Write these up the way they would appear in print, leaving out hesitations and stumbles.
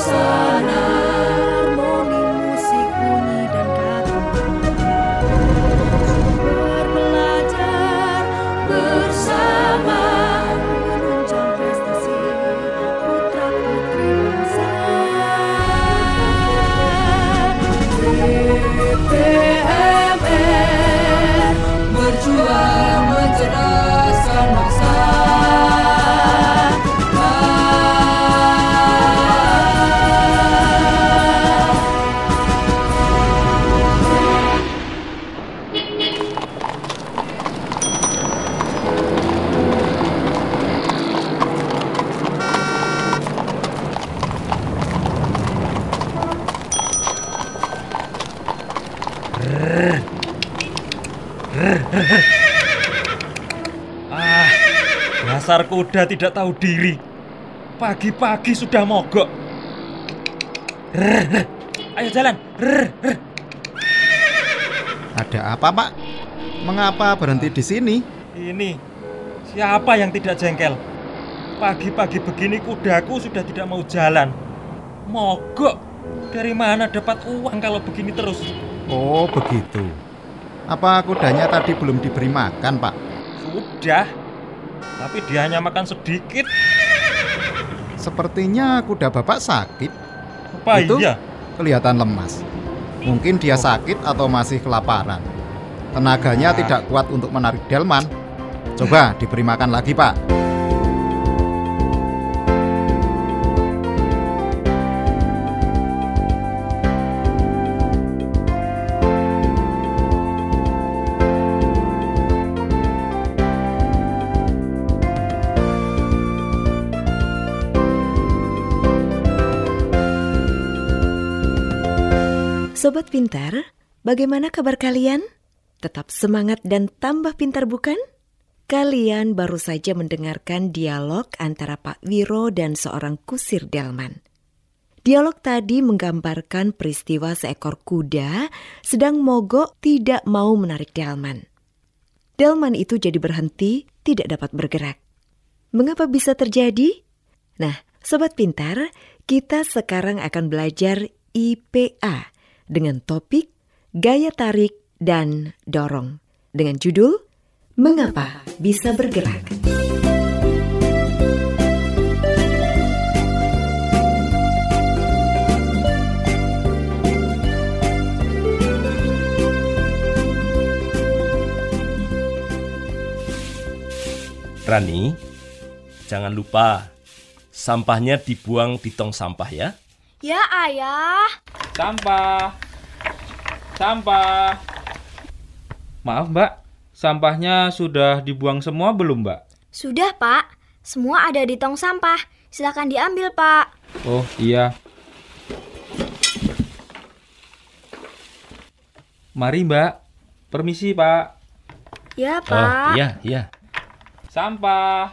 suasana, harmoni musik bunyi dan kata, berbelajar bersama, menunjang prestasi putra putri bangsa. DPMR berjuang mencerdaskan bangsa. Dasar kuda tidak tahu diri. Pagi-pagi sudah mogok. Ayo jalan. Ada apa, Pak? Mengapa berhenti di sini? Ini siapa yang tidak jengkel? Pagi-pagi begini kudaku sudah tidak mau jalan. Mogok. Dari mana dapat uang kalau begini terus? Oh, begitu. Apa kudanya tadi belum diberi makan, Pak? Sudah. Tapi dia hanya makan sedikit. Sepertinya kuda Bapak sakit. Apa Itu iya? kelihatan lemas. Mungkin dia sakit atau masih kelaparan. Tenaganya tidak kuat untuk menarik delman. Coba diberi makan lagi, Pak. Sobat Pintar, bagaimana kabar kalian? Tetap semangat dan tambah pintar bukan? Kalian baru saja mendengarkan dialog antara Pak Wiro dan seorang kusir delman. Dialog tadi menggambarkan peristiwa seekor kuda sedang mogok tidak mau menarik delman. Delman itu jadi berhenti, tidak dapat bergerak. Mengapa bisa terjadi? Nah, Sobat Pintar, kita sekarang akan belajar IPA dengan topik gaya tarik dan dorong dengan judul Mengapa Bisa Bergerak. Rani, jangan lupa sampahnya dibuang di tong sampah ya. Ya, Ayah. Sampah. Maaf, Mbak. Sampahnya sudah dibuang semua belum, Mbak? Sudah, Pak. Semua ada di tong sampah. Silakan diambil, Pak. Oh, iya. Mari, Mbak. Permisi, Pak. Ya, Pak. Oh, iya. Sampah.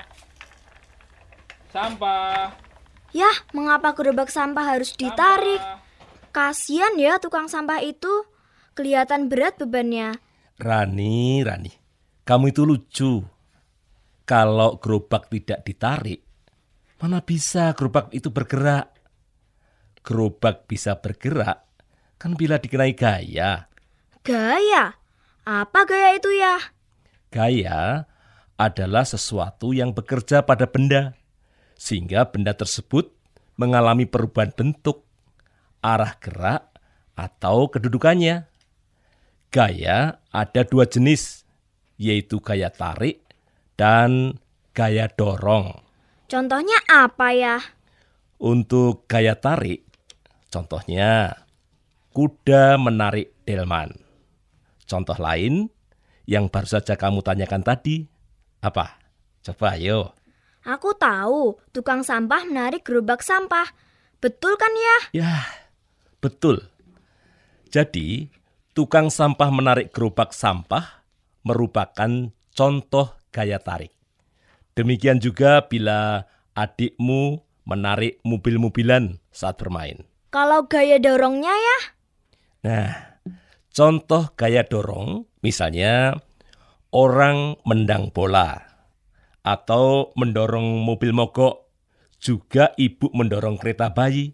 Yah, mengapa gerobak sampah harus ditarik? Kasian ya tukang sampah itu. Kelihatan berat bebannya. Rani, kamu itu lucu. Kalau gerobak tidak ditarik, mana bisa gerobak itu bergerak? Gerobak bisa bergerak kan bila dikenai gaya. Gaya? Apa gaya itu ya? Gaya adalah sesuatu yang bekerja pada benda, sehingga benda tersebut mengalami perubahan bentuk, arah gerak, atau kedudukannya. Gaya ada dua jenis, yaitu gaya tarik dan gaya dorong. Contohnya apa ya? Untuk gaya tarik, contohnya kuda menarik delman. Contoh lain yang baru saja kamu tanyakan tadi, apa? Coba ayo. Aku tahu, tukang sampah menarik gerobak sampah. Betul kan ya? Ya, betul. Jadi, tukang sampah menarik gerobak sampah merupakan contoh gaya tarik. Demikian juga bila adikmu menarik mobil-mobilan saat bermain. Kalau gaya dorongnya ya? Nah, contoh gaya dorong, misalnya orang mendang bola atau mendorong mobil mogok, juga ibu mendorong kereta bayi.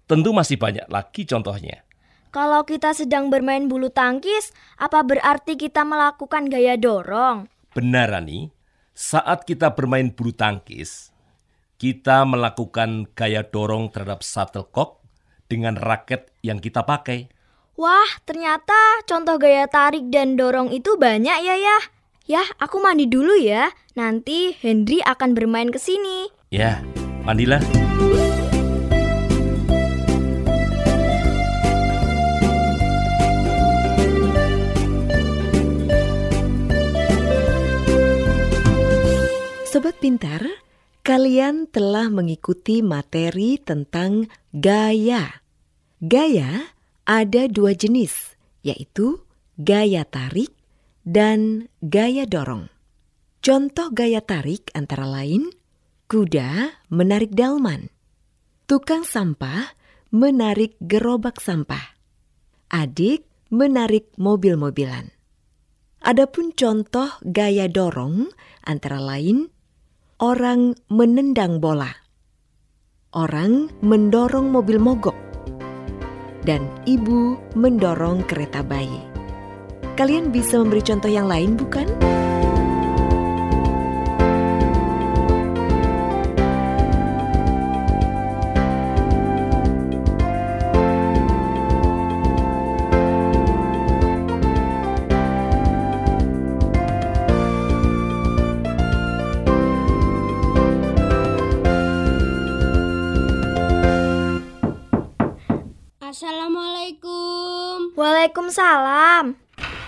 Tentu masih banyak lagi contohnya. Kalau kita sedang bermain bulu tangkis, apa berarti kita melakukan gaya dorong? Benar, Rani. Saat kita bermain bulu tangkis, kita melakukan gaya dorong terhadap shuttlecock dengan raket yang kita pakai. Wah, ternyata contoh gaya tarik dan dorong itu banyak ya. Yah, aku mandi dulu ya. Nanti Henry akan bermain ke sini. Ya, mandilah. Sobat Pintar, kalian telah mengikuti materi tentang gaya. Gaya ada 2 jenis, yaitu gaya tarik dan gaya dorong. Contoh gaya tarik antara lain, kuda menarik delman, tukang sampah menarik gerobak sampah, adik menarik mobil-mobilan. Adapun contoh gaya dorong antara lain, orang menendang bola, orang mendorong mobil mogok, dan ibu mendorong kereta bayi. Kalian bisa memberi contoh yang lain, bukan? Assalamualaikum. Waalaikumsalam.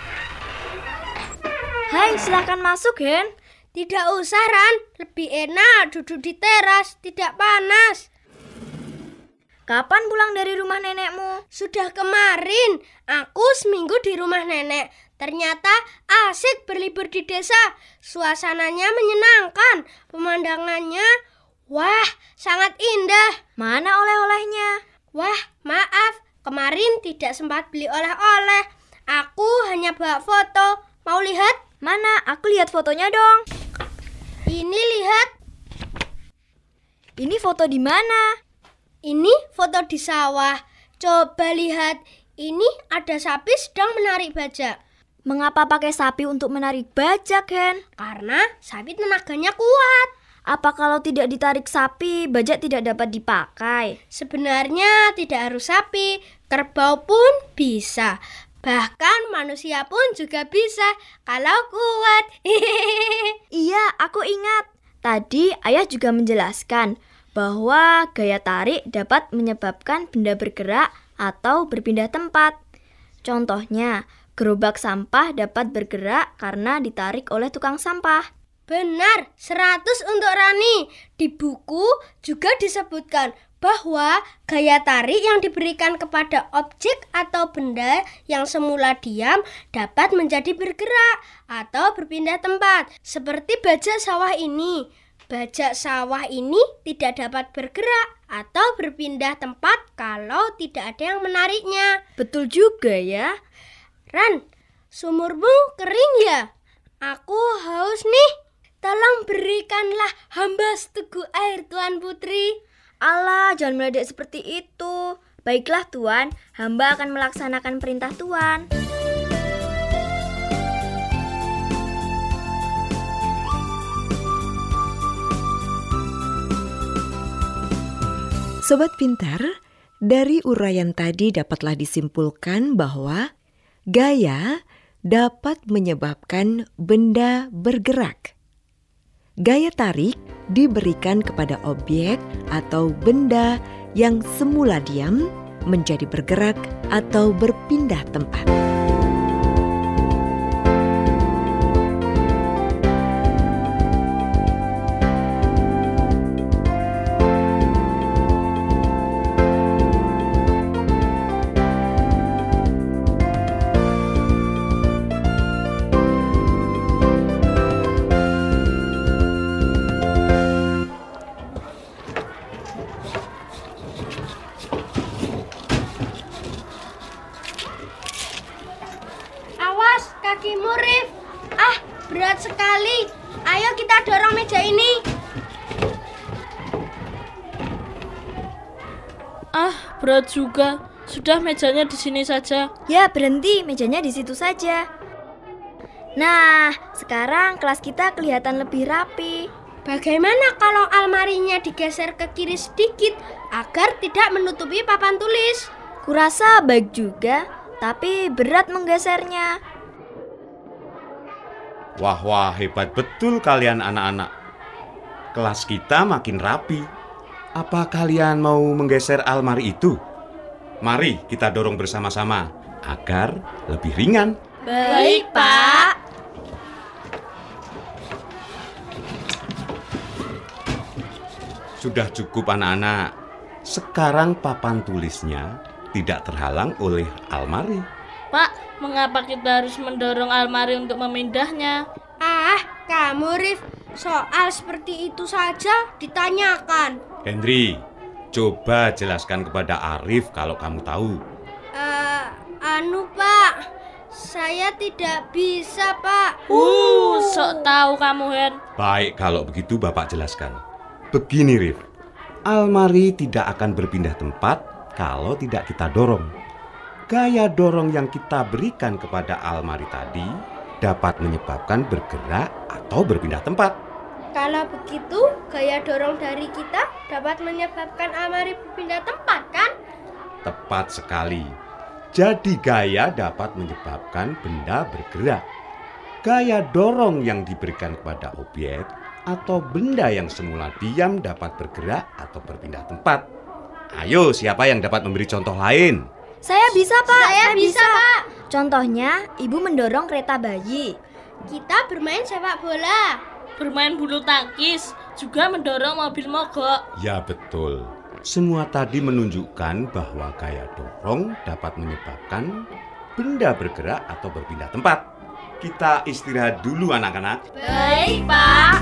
Hai, silakan masuk, Hen. Tidak usah, Ran. Lebih enak duduk di teras, tidak panas. Kapan pulang dari rumah nenekmu? Sudah kemarin. Aku seminggu di rumah nenek. Ternyata asik berlibur di desa. Suasananya menyenangkan. Pemandangannya, wah, sangat indah. Mana oleh-olehnya? Wah, maaf. Kemarin tidak sempat beli oleh-oleh. Aku hanya bawa foto. Mau lihat? Mana? Aku lihat fotonya dong. Ini lihat. Ini foto di mana? Ini foto di sawah. Coba lihat. Ini ada sapi sedang menarik bajak. Mengapa pakai sapi untuk menarik bajak, Hen? Karena sapi tenaganya kuat. Apa kalau tidak ditarik sapi, bajak tidak dapat dipakai? Sebenarnya tidak harus sapi. Kerbau pun bisa. Bahkan manusia pun juga bisa kalau kuat. Iya, aku ingat. Tadi ayah juga menjelaskan bahwa gaya tarik dapat menyebabkan benda bergerak atau berpindah tempat. Contohnya, gerobak sampah dapat bergerak karena ditarik oleh tukang sampah. Benar, 100 untuk Rani. Di buku juga disebutkan bahwa gaya tarik yang diberikan kepada objek atau benda yang semula diam dapat menjadi bergerak atau berpindah tempat. Seperti bajak sawah ini. Bajak sawah ini tidak dapat bergerak atau berpindah tempat kalau tidak ada yang menariknya. Betul juga ya. Ran, sumurmu kering ya? Aku haus nih. Tolong berikanlah hamba seteguk air, Tuan Putri. Alah, jangan meledek seperti itu. Baiklah, Tuan. Hamba akan melaksanakan perintah Tuan. Sobat Pintar, dari uraian tadi dapatlah disimpulkan bahwa gaya dapat menyebabkan benda bergerak. Gaya tarik diberikan kepada objek atau benda yang semula diam menjadi bergerak atau berpindah tempat. Kakimu, Rif. Ah, berat sekali. Ayo kita dorong meja ini. Ah, berat juga. Sudah, mejanya di sini saja. Ya, berhenti, mejanya di situ saja. Nah, sekarang kelas kita kelihatan lebih rapi. Bagaimana kalau almarinya digeser ke kiri sedikit agar tidak menutupi papan tulis? Kurasa baik juga, tapi berat menggesernya. Wah, hebat betul kalian anak-anak. Kelas kita makin rapi. Apa kalian mau menggeser almari itu? Mari kita dorong bersama-sama agar lebih ringan. Baik, Pak. Sudah cukup anak-anak. Sekarang papan tulisnya tidak terhalang oleh almari. Pak, mengapa kita harus mendorong almari untuk memindahnya? Kamu Rif, soal seperti itu saja ditanyakan. Henry, coba jelaskan kepada Arif kalau kamu tahu. Pak, saya tidak bisa, Pak. Sok tahu kamu, Hen. Baik, kalau begitu Bapak jelaskan. Begini, Rif. Almari tidak akan berpindah tempat kalau tidak kita dorong. Gaya dorong yang kita berikan kepada almari tadi dapat menyebabkan bergerak atau berpindah tempat. Kalau begitu, gaya dorong dari kita dapat menyebabkan almari berpindah tempat, kan? Tepat sekali. Jadi gaya dapat menyebabkan benda bergerak. Gaya dorong yang diberikan kepada objek atau benda yang semula diam dapat bergerak atau berpindah tempat. Ayo, siapa yang dapat memberi contoh lain? Saya bisa, Pak. Saya bisa, Pak. Contohnya, Ibu mendorong kereta bayi. Kita bermain sepak bola. Bermain bulu tangkis, juga mendorong mobil mogok. Ya, betul. Semua tadi menunjukkan bahwa gaya dorong dapat menyebabkan benda bergerak atau berpindah tempat. Kita istirahat dulu anak-anak. Baik, Pak.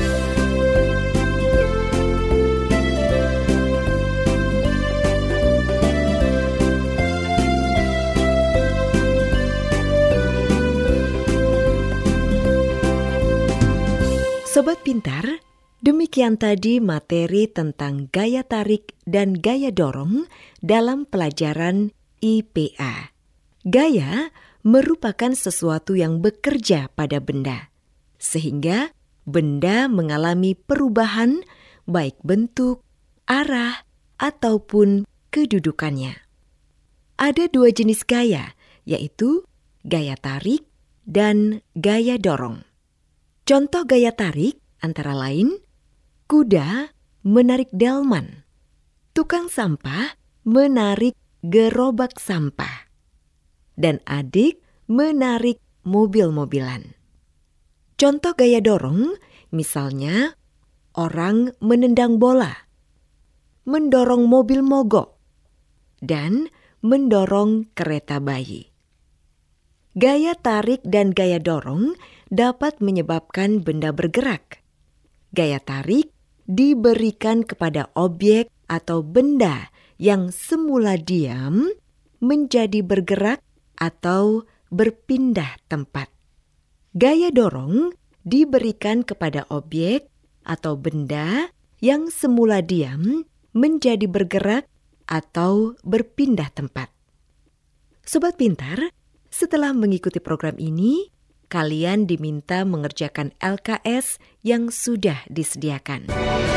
Sobat Pintar, demikian tadi materi tentang gaya tarik dan gaya dorong dalam pelajaran IPA. Gaya merupakan sesuatu yang bekerja pada benda, sehingga benda mengalami perubahan baik bentuk, arah, ataupun kedudukannya. Ada dua jenis gaya, yaitu gaya tarik dan gaya dorong. Contoh gaya tarik antara lain, kuda menarik delman, tukang sampah menarik gerobak sampah, dan adik menarik mobil-mobilan. Contoh gaya dorong, misalnya orang menendang bola, mendorong mobil mogok, dan mendorong kereta bayi. Gaya tarik dan gaya dorong dapat menyebabkan benda bergerak. Gaya tarik diberikan kepada objek atau benda yang semula diam menjadi bergerak atau berpindah tempat. Gaya dorong diberikan kepada objek atau benda yang semula diam menjadi bergerak atau berpindah tempat. Sobat Pintar, setelah mengikuti program ini, kalian diminta mengerjakan LKS yang sudah disediakan.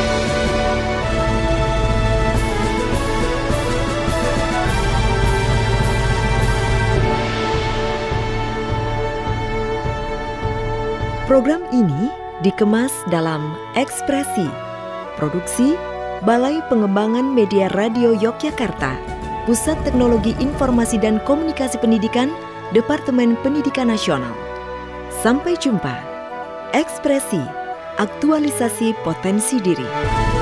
Program ini dikemas dalam Ekspresi, produksi Balai Pengembangan Media Radio Yogyakarta, Pusat Teknologi Informasi dan Komunikasi Pendidikan, Departemen Pendidikan Nasional. Sampai jumpa. Ekspresi, aktualisasi potensi diri.